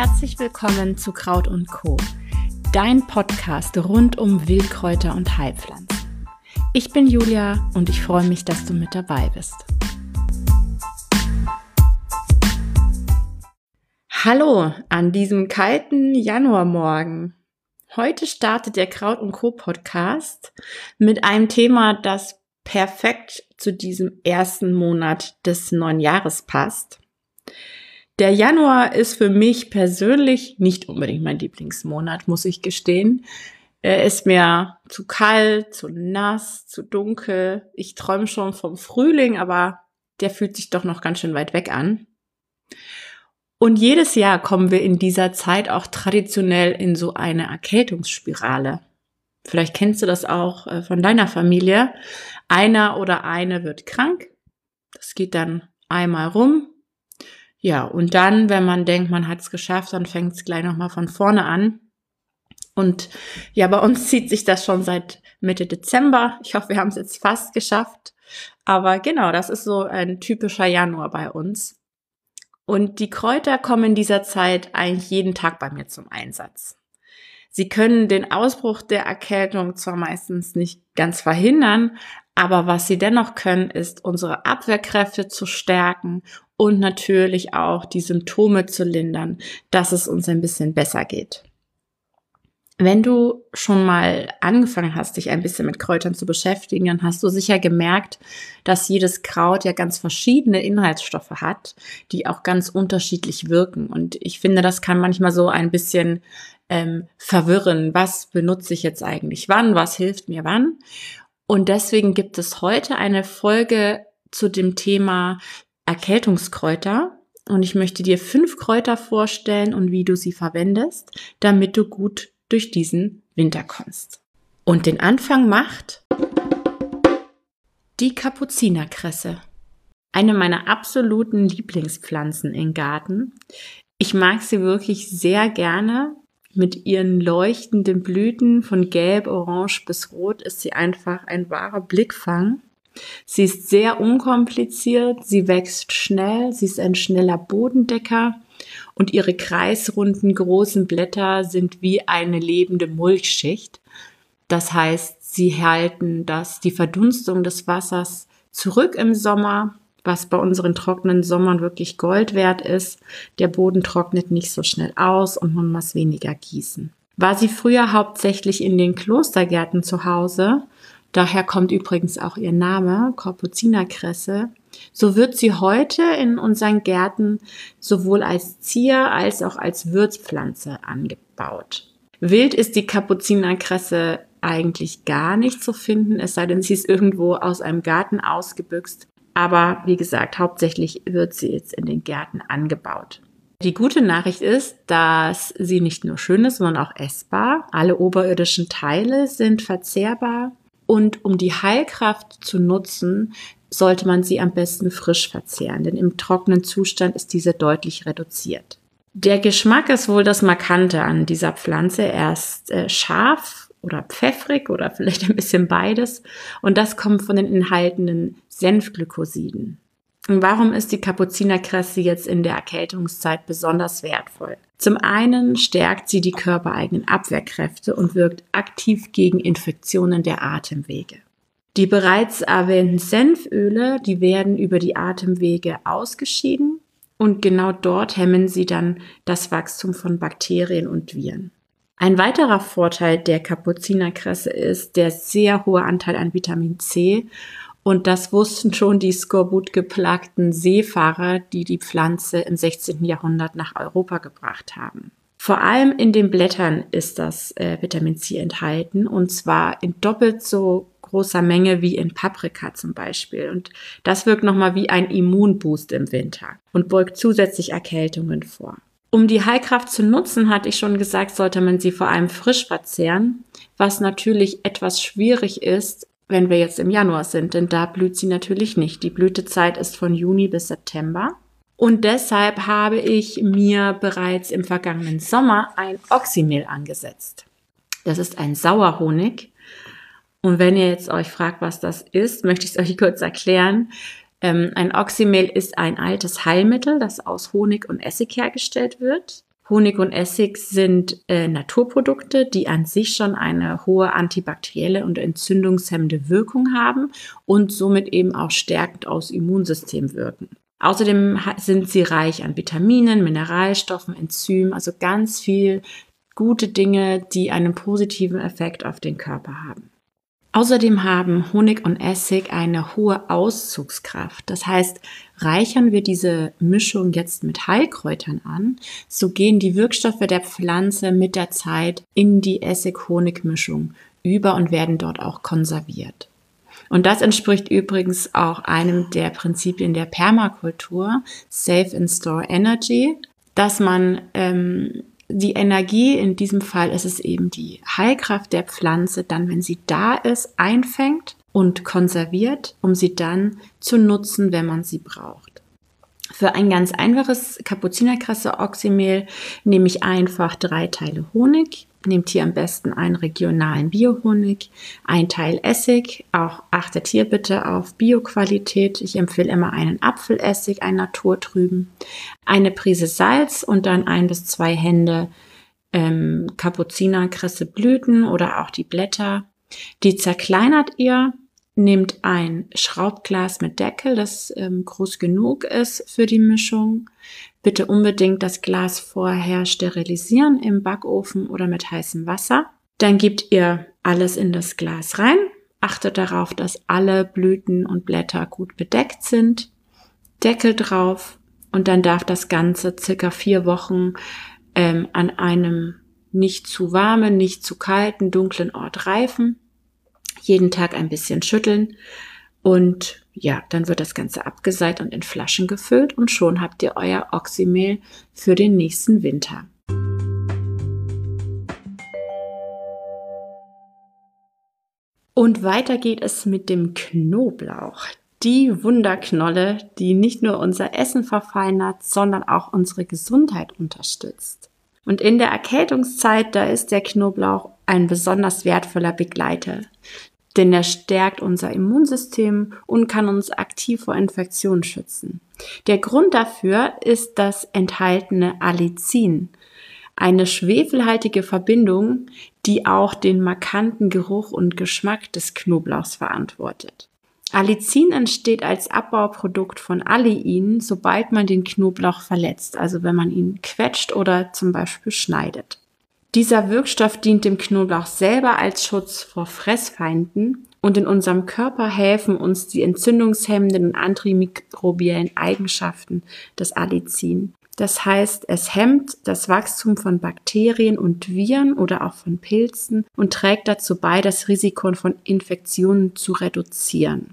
Herzlich willkommen zu Kraut & Co., dein Podcast rund um Wildkräuter und Heilpflanzen. Ich bin Julia und ich freue mich, dass du mit dabei bist. Hallo an diesem kalten Januarmorgen. Heute startet der Kraut & Co. Podcast mit einem Thema, das perfekt zu diesem ersten Monat des neuen Jahres passt. Der Januar ist für mich persönlich nicht unbedingt mein Lieblingsmonat, muss ich gestehen. Er ist mir zu kalt, zu nass, zu dunkel. Ich träume schon vom Frühling, aber der fühlt sich doch noch ganz schön weit weg an. Und jedes Jahr kommen wir in dieser Zeit auch traditionell in so eine Erkältungsspirale. Vielleicht kennst du das auch von deiner Familie. Einer oder eine wird krank. Das geht dann einmal rum. Ja, und dann, wenn man denkt, man hat es geschafft, dann fängt es gleich nochmal von vorne an. Und ja, bei uns zieht sich das schon seit Mitte Dezember. Ich hoffe, wir haben es jetzt fast geschafft. Aber genau, das ist so ein typischer Januar bei uns. Und die Kräuter kommen in dieser Zeit eigentlich jeden Tag bei mir zum Einsatz. Sie können den Ausbruch der Erkältung zwar meistens nicht ganz verhindern, aber was sie dennoch können, ist, unsere Abwehrkräfte zu stärken und natürlich auch die Symptome zu lindern, dass es uns ein bisschen besser geht. Wenn du schon mal angefangen hast, dich ein bisschen mit Kräutern zu beschäftigen, dann hast du sicher gemerkt, dass jedes Kraut ja ganz verschiedene Inhaltsstoffe hat, die auch ganz unterschiedlich wirken. Und ich finde, das kann manchmal so ein bisschen verwirren. Was benutze ich jetzt eigentlich wann? Was hilft mir wann? Und deswegen gibt es heute eine Folge zu dem Thema Erkältungskräuter. Und ich möchte dir 5 Kräuter vorstellen und wie du sie verwendest, damit du gut durch diesen Winter kommst. Und den Anfang macht die Kapuzinerkresse. Eine meiner absoluten Lieblingspflanzen im Garten. Ich mag sie wirklich sehr gerne. Mit ihren leuchtenden Blüten von gelb, orange bis rot ist sie einfach ein wahrer Blickfang. Sie ist sehr unkompliziert, sie wächst schnell, sie ist ein schneller Bodendecker und ihre kreisrunden großen Blätter sind wie eine lebende Mulchschicht. Das heißt, sie halten die Verdunstung des Wassers zurück im Sommer, was bei unseren trockenen Sommern wirklich Gold wert ist. Der Boden trocknet nicht so schnell aus und man muss weniger gießen. War sie früher hauptsächlich in den Klostergärten zu Hause, daher kommt übrigens auch ihr Name, Kapuzinerkresse, so wird sie heute in unseren Gärten sowohl als Zier- als auch als Würzpflanze angebaut. Wild ist die Kapuzinerkresse eigentlich gar nicht zu finden, es sei denn, sie ist irgendwo aus einem Garten ausgebüxt. Aber wie gesagt, hauptsächlich wird sie jetzt in den Gärten angebaut. Die gute Nachricht ist, dass sie nicht nur schön ist, sondern auch essbar. Alle oberirdischen Teile sind verzehrbar. Und um die Heilkraft zu nutzen, sollte man sie am besten frisch verzehren, denn im trockenen Zustand ist diese deutlich reduziert. Der Geschmack ist wohl das Markante an dieser Pflanze. Er ist scharf oder pfeffrig oder vielleicht ein bisschen beides. Und das kommt von den enthaltenen Senfglykosiden. Und warum ist die Kapuzinerkresse jetzt in der Erkältungszeit besonders wertvoll? Zum einen stärkt sie die körpereigenen Abwehrkräfte und wirkt aktiv gegen Infektionen der Atemwege. Die bereits erwähnten Senföle, die werden über die Atemwege ausgeschieden und genau dort hemmen sie dann das Wachstum von Bakterien und Viren. Ein weiterer Vorteil der Kapuzinerkresse ist der sehr hohe Anteil an Vitamin C und das wussten schon die skorbutgeplagten Seefahrer, die die Pflanze im 16. Jahrhundert nach Europa gebracht haben. Vor allem in den Blättern ist das Vitamin C enthalten und zwar in doppelt so großer Menge wie in Paprika zum Beispiel. Und das wirkt nochmal wie ein Immunboost im Winter und beugt zusätzlich Erkältungen vor. Um die Heilkraft zu nutzen, hatte ich schon gesagt, sollte man sie vor allem frisch verzehren, was natürlich etwas schwierig ist, wenn wir jetzt im Januar sind, denn da blüht sie natürlich nicht. Die Blütezeit ist von Juni bis September. Und deshalb habe ich mir bereits im vergangenen Sommer ein Oxymehl angesetzt. Das ist ein Sauerhonig. Und wenn ihr jetzt euch fragt, was das ist, möchte ich es euch kurz erklären. Ein Oxymehl ist ein altes Heilmittel, das aus Honig und Essig hergestellt wird. Honig und Essig sind Naturprodukte, die an sich schon eine hohe antibakterielle und entzündungshemmende Wirkung haben und somit eben auch stärkend aufs Immunsystem wirken. Außerdem sind sie reich an Vitaminen, Mineralstoffen, Enzymen, also ganz viel gute Dinge, die einen positiven Effekt auf den Körper haben. Außerdem haben Honig und Essig eine hohe Auszugskraft. Das heißt, reichern wir diese Mischung jetzt mit Heilkräutern an, so gehen die Wirkstoffe der Pflanze mit der Zeit in die Essig-Honig-Mischung über und werden dort auch konserviert. Und das entspricht übrigens auch einem der Prinzipien der Permakultur, Save and Store Energy, dass man die Energie, in diesem Fall ist es eben die Heilkraft der Pflanze, dann, wenn sie da ist, einfängt und konserviert, um sie dann zu nutzen, wenn man sie braucht. Für ein ganz einfaches Kapuzinerkresse-Oxymehl nehme ich einfach 3 Teile Honig. Nehmt hier am besten einen regionalen Biohonig, 1 Teil Essig, auch achtet hier bitte auf Bioqualität. Ich empfehle immer einen Apfelessig, einen naturtrüben, eine Prise Salz und dann 1 bis 2 Hände Kapuzinerkresse-Blüten oder auch die Blätter. Die zerkleinert ihr, nehmt ein Schraubglas mit Deckel, das groß genug ist für die Mischung. Bitte unbedingt das Glas vorher sterilisieren im Backofen oder mit heißem Wasser. Dann gebt ihr alles in das Glas rein. Achtet darauf, dass alle Blüten und Blätter gut bedeckt sind. Deckel drauf und dann darf das Ganze circa 4 Wochen an einem nicht zu warmen, nicht zu kalten, dunklen Ort reifen. Jeden Tag ein bisschen schütteln und ja, dann wird das Ganze abgeseit und in Flaschen gefüllt und schon habt ihr euer Oxymehl für den nächsten Winter. Und weiter geht es mit dem Knoblauch. Die Wunderknolle, die nicht nur unser Essen verfeinert, sondern auch unsere Gesundheit unterstützt. Und in der Erkältungszeit, da ist der Knoblauch ein besonders wertvoller Begleiter. Denn er stärkt unser Immunsystem und kann uns aktiv vor Infektionen schützen. Der Grund dafür ist das enthaltene Allicin, eine schwefelhaltige Verbindung, die auch den markanten Geruch und Geschmack des Knoblauchs verantwortet. Allicin entsteht als Abbauprodukt von Allein, sobald man den Knoblauch verletzt, also wenn man ihn quetscht oder zum Beispiel schneidet. Dieser Wirkstoff dient dem Knoblauch selber als Schutz vor Fressfeinden und in unserem Körper helfen uns die entzündungshemmenden und antimikrobiellen Eigenschaften des Allicin. Das heißt, es hemmt das Wachstum von Bakterien und Viren oder auch von Pilzen und trägt dazu bei, das Risiko von Infektionen zu reduzieren.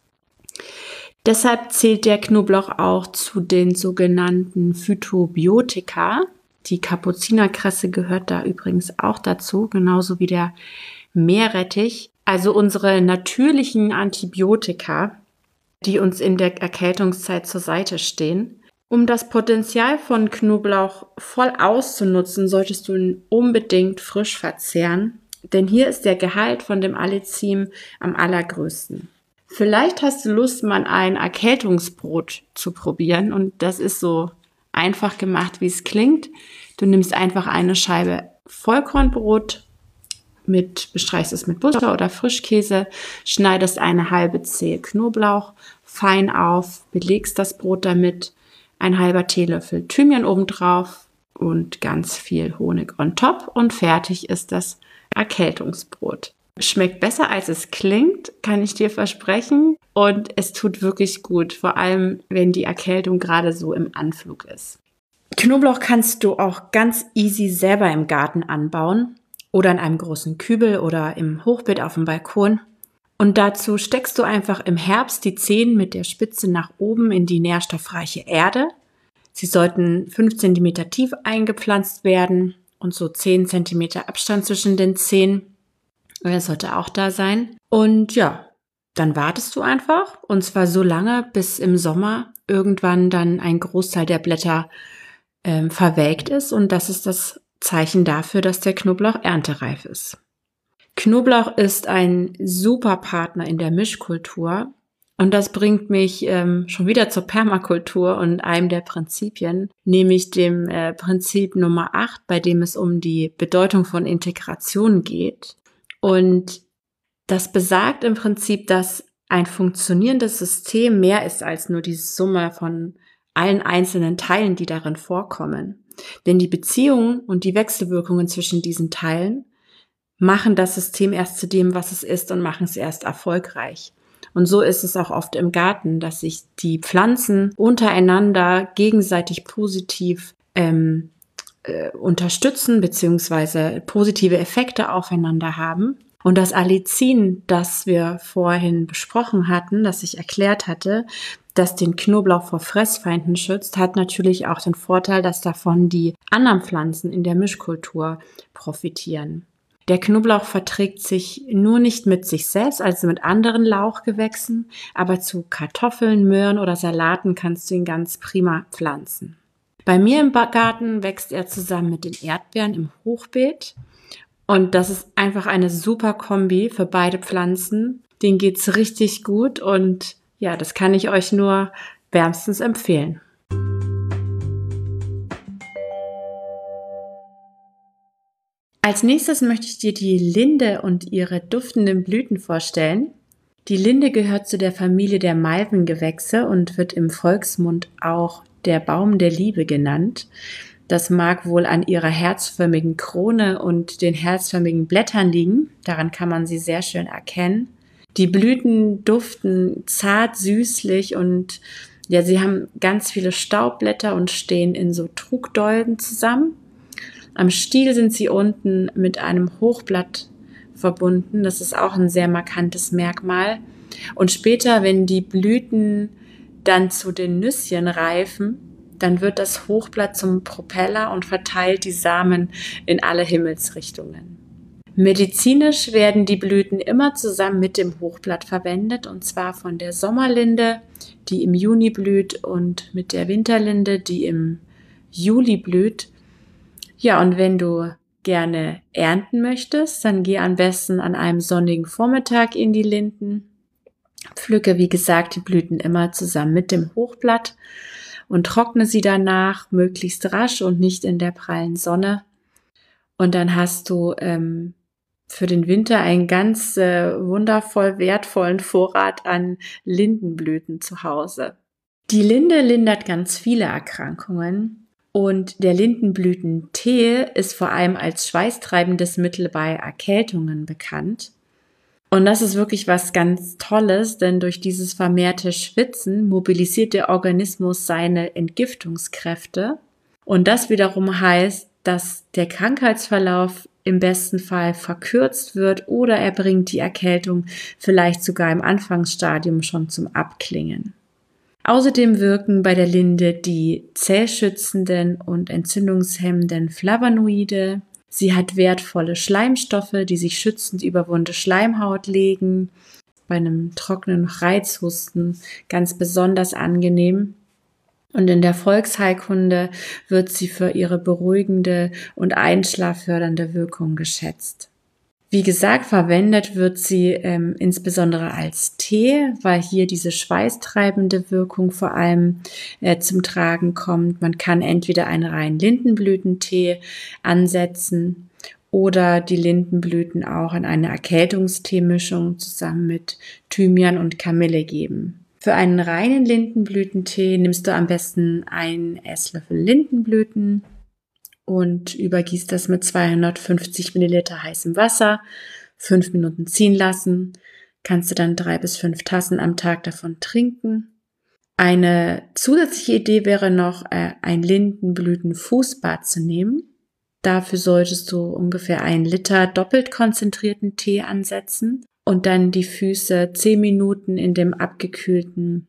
Deshalb zählt der Knoblauch auch zu den sogenannten Phytobiotika. Die Kapuzinerkresse gehört da übrigens auch dazu, genauso wie der Meerrettich. Also unsere natürlichen Antibiotika, die uns in der Erkältungszeit zur Seite stehen. Um das Potenzial von Knoblauch voll auszunutzen, solltest du ihn unbedingt frisch verzehren, denn hier ist der Gehalt von dem Allicin am allergrößten. Vielleicht hast du Lust, mal ein Erkältungsbrot zu probieren und das ist so einfach gemacht, wie es klingt. Du nimmst einfach eine Scheibe Vollkornbrot, bestreichst es mit Butter oder Frischkäse, schneidest eine halbe Zehe Knoblauch fein auf, belegst das Brot damit, ein halber Teelöffel Thymian obendrauf und ganz viel Honig on top und fertig ist das Erkältungsbrot. Schmeckt besser, als es klingt, kann ich dir versprechen. Und es tut wirklich gut, vor allem, wenn die Erkältung gerade so im Anflug ist. Knoblauch kannst du auch ganz easy selber im Garten anbauen oder in einem großen Kübel oder im Hochbeet auf dem Balkon. Und dazu steckst du einfach im Herbst die Zehen mit der Spitze nach oben in die nährstoffreiche Erde. Sie sollten 5 cm tief eingepflanzt werden und so 10 cm Abstand zwischen den Zehen. Das sollte auch da sein. Und ja, dann wartest du einfach und zwar so lange, bis im Sommer irgendwann dann ein Großteil der Blätter verwelkt ist und das ist das Zeichen dafür, dass der Knoblauch erntereif ist. Knoblauch ist ein super Partner in der Mischkultur Und das bringt mich schon wieder zur Permakultur und einem der Prinzipien, nämlich dem Prinzip Nummer 8, bei dem es um die Bedeutung von Integration geht. Und das besagt im Prinzip, dass ein funktionierendes System mehr ist als nur die Summe von allen einzelnen Teilen, die darin vorkommen. Denn die Beziehungen und die Wechselwirkungen zwischen diesen Teilen machen das System erst zu dem, was es ist, und machen es erst erfolgreich. Und so ist es auch oft im Garten, dass sich die Pflanzen untereinander gegenseitig positiv unterstützen beziehungsweise positive Effekte aufeinander haben. Und das Allicin, das wir vorhin besprochen hatten, das ich erklärt hatte, das den Knoblauch vor Fressfeinden schützt, hat natürlich auch den Vorteil, dass davon die anderen Pflanzen in der Mischkultur profitieren. Der Knoblauch verträgt sich nur nicht mit sich selbst, also mit anderen Lauchgewächsen, aber zu Kartoffeln, Möhren oder Salaten kannst du ihn ganz prima pflanzen. Bei mir im Garten wächst er zusammen mit den Erdbeeren im Hochbeet. Und das ist einfach eine super Kombi für beide Pflanzen. Denen geht's richtig gut und ja, das kann ich euch nur wärmstens empfehlen. Als nächstes möchte ich dir die Linde und ihre duftenden Blüten vorstellen. Die Linde gehört zu der Familie der Malvengewächse und wird im Volksmund auch der Baum der Liebe genannt. Das mag wohl an ihrer herzförmigen Krone und den herzförmigen Blättern liegen. Daran kann man sie sehr schön erkennen. Die Blüten duften zart, süßlich und ja, sie haben ganz viele Staubblätter und stehen in so Trugdolden zusammen. Am Stiel sind sie unten mit einem Hochblatt verbunden. Das ist auch ein sehr markantes Merkmal. Und später, wenn die Blüten dann zu den Nüsschen reifen, dann wird das Hochblatt zum Propeller und verteilt die Samen in alle Himmelsrichtungen. Medizinisch werden die Blüten immer zusammen mit dem Hochblatt verwendet, und zwar von der Sommerlinde, die im Juni blüht, und mit der Winterlinde, die im Juli blüht. Ja, und wenn du gerne ernten möchtest, dann geh am besten an einem sonnigen Vormittag in die Linden. Pflücke, wie gesagt, die Blüten immer zusammen mit dem Hochblatt und trockne sie danach möglichst rasch und nicht in der prallen Sonne. Und dann hast du für den Winter einen ganz wundervoll wertvollen Vorrat an Lindenblüten zu Hause. Die Linde lindert ganz viele Erkrankungen. Und der Lindenblütentee ist vor allem als schweißtreibendes Mittel bei Erkältungen bekannt. Und das ist wirklich was ganz Tolles, denn durch dieses vermehrte Schwitzen mobilisiert der Organismus seine Entgiftungskräfte. Und das wiederum heißt, dass der Krankheitsverlauf im besten Fall verkürzt wird oder er bringt die Erkältung vielleicht sogar im Anfangsstadium schon zum Abklingen. Außerdem wirken bei der Linde die zellschützenden und entzündungshemmenden Flavonoide. Sie hat wertvolle Schleimstoffe, die sich schützend über wunde Schleimhaut legen. Bei einem trockenen Reizhusten ganz besonders angenehm. Und in der Volksheilkunde wird sie für ihre beruhigende und einschlaffördernde Wirkung geschätzt. Wie gesagt, verwendet wird sie insbesondere als Tee, weil hier diese schweißtreibende Wirkung vor allem zum Tragen kommt. Man kann entweder einen reinen Lindenblütentee ansetzen oder die Lindenblüten auch in eine Erkältungsteemischung zusammen mit Thymian und Kamille geben. Für einen reinen Lindenblütentee nimmst du am besten einen Esslöffel Lindenblüten und übergießt das mit 250 Milliliter heißem Wasser, 5 Minuten ziehen lassen. Kannst du dann 3 bis 5 Tassen am Tag davon trinken. Eine zusätzliche Idee wäre noch, ein Lindenblütenfußbad zu nehmen. Dafür solltest du ungefähr 1 Liter doppelt konzentrierten Tee ansetzen und dann die Füße 10 Minuten in dem abgekühlten,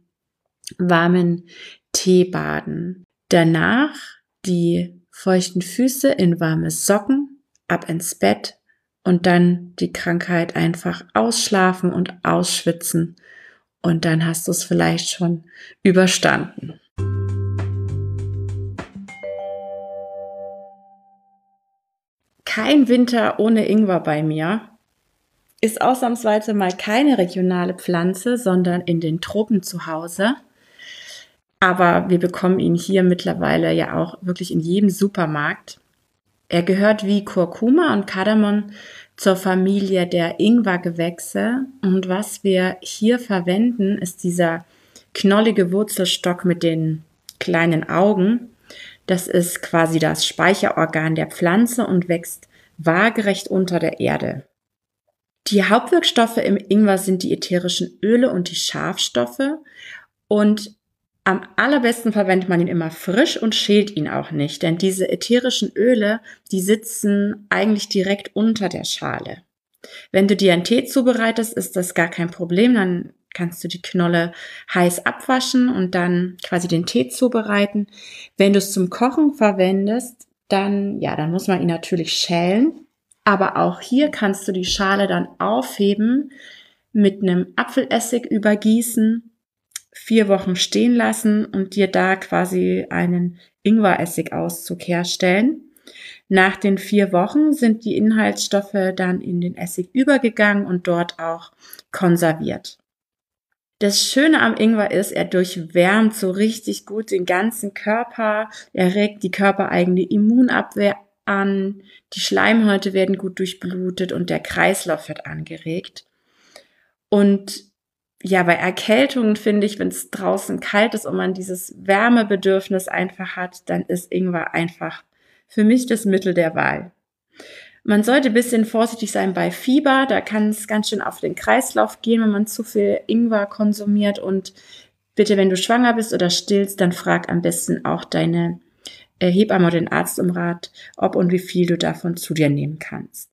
warmen Tee baden. Danach die feuchten Füße in warme Socken, ab ins Bett und dann die Krankheit einfach ausschlafen und ausschwitzen. Und dann hast du es vielleicht schon überstanden. Kein Winter ohne Ingwer bei mir. ist ausnahmsweise mal keine regionale Pflanze, sondern in den Tropen zu Hause. Aber wir bekommen ihn hier mittlerweile ja auch wirklich in jedem Supermarkt. Er gehört wie Kurkuma und Kardamom zur Familie der Ingwergewächse. Und was wir hier verwenden, ist dieser knollige Wurzelstock mit den kleinen Augen. Das ist quasi das Speicherorgan der Pflanze und wächst waagerecht unter der Erde. Die Hauptwirkstoffe im Ingwer sind die ätherischen Öle und die Schafstoffe. Und am allerbesten verwendet man ihn immer frisch und schält ihn auch nicht, denn diese ätherischen Öle, die sitzen eigentlich direkt unter der Schale. Wenn du dir einen Tee zubereitest, ist das gar kein Problem, dann kannst du die Knolle heiß abwaschen und dann quasi den Tee zubereiten. Wenn du es zum Kochen verwendest, dann muss man ihn natürlich schälen, aber auch hier kannst du die Schale dann aufheben, mit einem Apfelessig übergießen, 4 Wochen stehen lassen und dir da quasi einen Ingweressig-Auszug herstellen. Nach den 4 Wochen sind die Inhaltsstoffe dann in den Essig übergegangen und dort auch konserviert. Das Schöne am Ingwer ist, er durchwärmt so richtig gut den ganzen Körper, er regt die körpereigene Immunabwehr an, die Schleimhäute werden gut durchblutet und der Kreislauf wird angeregt. Und ja, bei Erkältungen finde ich, wenn es draußen kalt ist und man dieses Wärmebedürfnis einfach hat, dann ist Ingwer einfach für mich das Mittel der Wahl. Man sollte ein bisschen vorsichtig sein bei Fieber, da kann es ganz schön auf den Kreislauf gehen, wenn man zu viel Ingwer konsumiert. Und bitte, wenn du schwanger bist oder stillst, dann frag am besten auch deine Hebamme oder den Arzt um Rat, ob und wie viel du davon zu dir nehmen kannst.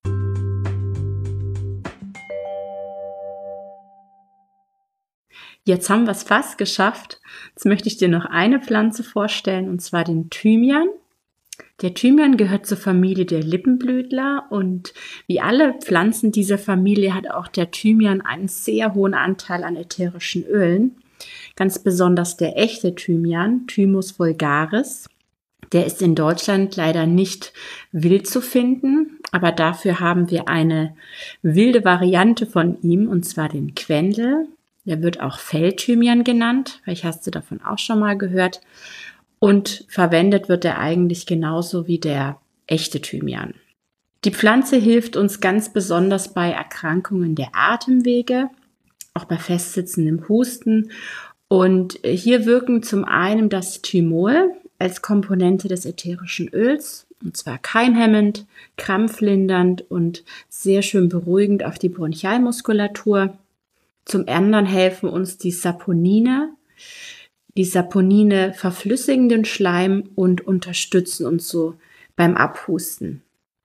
Jetzt haben wir es fast geschafft. Jetzt möchte ich dir noch eine Pflanze vorstellen, und zwar den Thymian. Der Thymian gehört zur Familie der Lippenblütler und wie alle Pflanzen dieser Familie hat auch der Thymian einen sehr hohen Anteil an ätherischen Ölen. Ganz besonders der echte Thymian, Thymus vulgaris. Der ist in Deutschland leider nicht wild zu finden, aber dafür haben wir eine wilde Variante von ihm, und zwar den Quendel. Der wird auch Feldthymian genannt, vielleicht hast du davon auch schon mal gehört. Und verwendet wird er eigentlich genauso wie der echte Thymian. Die Pflanze hilft uns ganz besonders bei Erkrankungen der Atemwege, auch bei festsitzendem Husten. Und hier wirken zum einen das Thymol als Komponente des ätherischen Öls, und zwar keimhemmend, krampflindernd und sehr schön beruhigend auf die Bronchialmuskulatur. Zum anderen helfen uns die Saponine. Die Saponine verflüssigen den Schleim und unterstützen uns so beim Abhusten.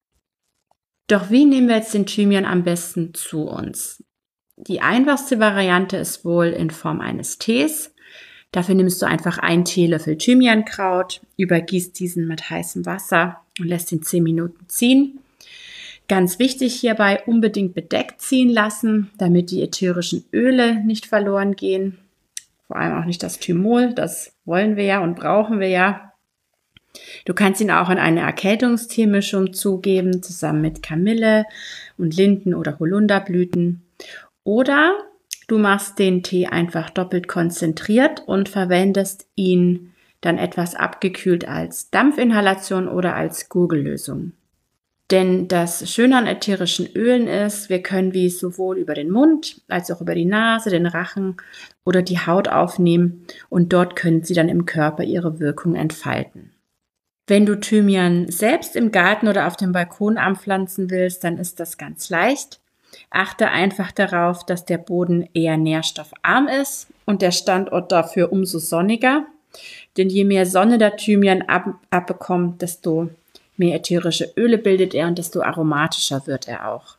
Doch wie nehmen wir jetzt den Thymian am besten zu uns? Die einfachste Variante ist wohl in Form eines Tees. Dafür nimmst du einfach 1 Teelöffel Thymiankraut, übergießt diesen mit heißem Wasser und lässt ihn 10 Minuten ziehen. Ganz wichtig hierbei, unbedingt bedeckt ziehen lassen, damit die ätherischen Öle nicht verloren gehen. Vor allem auch nicht das Thymol, das wollen wir ja und brauchen wir ja. Du kannst ihn auch in eine Erkältungsteemischung zugeben, zusammen mit Kamille und Linden- oder Holunderblüten. Oder du machst den Tee einfach doppelt konzentriert und verwendest ihn dann etwas abgekühlt als Dampfinhalation oder als Gurgellösung. Denn das Schöne an ätherischen Ölen ist, wir können die sowohl über den Mund als auch über die Nase, den Rachen oder die Haut aufnehmen und dort können sie dann im Körper ihre Wirkung entfalten. Wenn du Thymian selbst im Garten oder auf dem Balkon anpflanzen willst, dann ist das ganz leicht. Achte einfach darauf, dass der Boden eher nährstoffarm ist und der Standort dafür umso sonniger. Denn je mehr Sonne der Thymian abbekommt, desto mehr ätherische Öle bildet er und desto aromatischer wird er auch.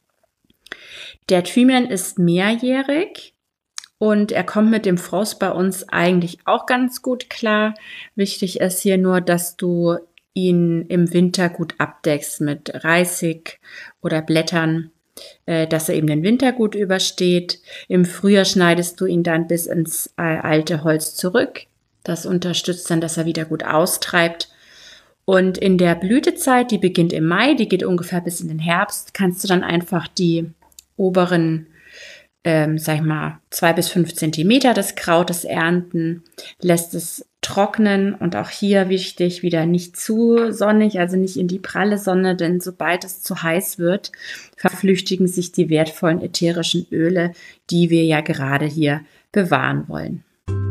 Der Thymian ist mehrjährig und er kommt mit dem Frost bei uns eigentlich auch ganz gut klar. Wichtig ist hier nur, dass du ihn im Winter gut abdeckst mit Reisig oder Blättern, dass er eben den Winter gut übersteht. Im Frühjahr schneidest du ihn dann bis ins alte Holz zurück. Das unterstützt dann, dass er wieder gut austreibt. Und in der Blütezeit, die beginnt im Mai, die geht ungefähr bis in den Herbst, kannst du dann einfach die oberen 2 bis 5 Zentimeter des Krautes ernten, lässt es trocknen und auch hier wichtig, wieder nicht zu sonnig, also nicht in die pralle Sonne, denn sobald es zu heiß wird, verflüchtigen sich die wertvollen ätherischen Öle, die wir ja gerade hier bewahren wollen.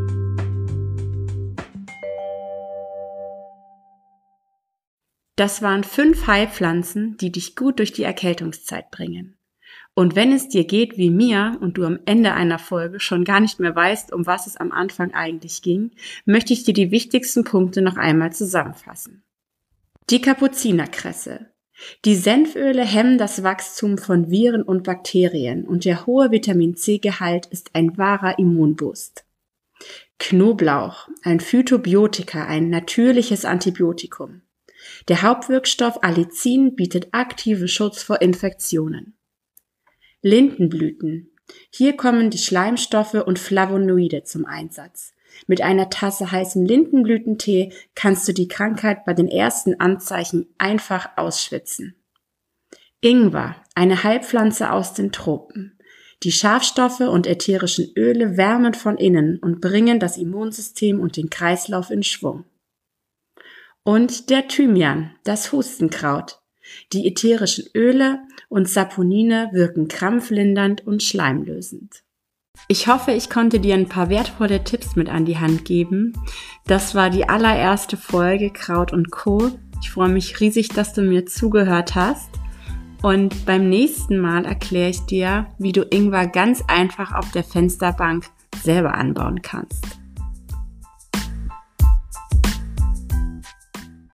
Das waren 5 Heilpflanzen, die dich gut durch die Erkältungszeit bringen. Und wenn es dir geht wie mir und du am Ende einer Folge schon gar nicht mehr weißt, um was es am Anfang eigentlich ging, möchte ich dir die wichtigsten Punkte noch einmal zusammenfassen. Die Kapuzinerkresse. Die Senföle hemmen das Wachstum von Viren und Bakterien und der hohe Vitamin-C-Gehalt ist ein wahrer Immunboost. Knoblauch, ein Phytobiotika, ein natürliches Antibiotikum. Der Hauptwirkstoff Allicin bietet aktiven Schutz vor Infektionen. Lindenblüten. Hier kommen die Schleimstoffe und Flavonoide zum Einsatz. Mit einer Tasse heißem Lindenblütentee kannst du die Krankheit bei den ersten Anzeichen einfach ausschwitzen. Ingwer, eine Heilpflanze aus den Tropen. Die Schafstoffe und ätherischen Öle wärmen von innen und bringen das Immunsystem und den Kreislauf in Schwung. Und der Thymian, das Hustenkraut. Die ätherischen Öle und Saponine wirken krampflindernd und schleimlösend. Ich hoffe, ich konnte dir ein paar wertvolle Tipps mit an die Hand geben. Das war die allererste Folge Kraut & Co. Ich freue mich riesig, dass du mir zugehört hast. Und beim nächsten Mal erkläre ich dir, wie du Ingwer ganz einfach auf der Fensterbank selber anbauen kannst.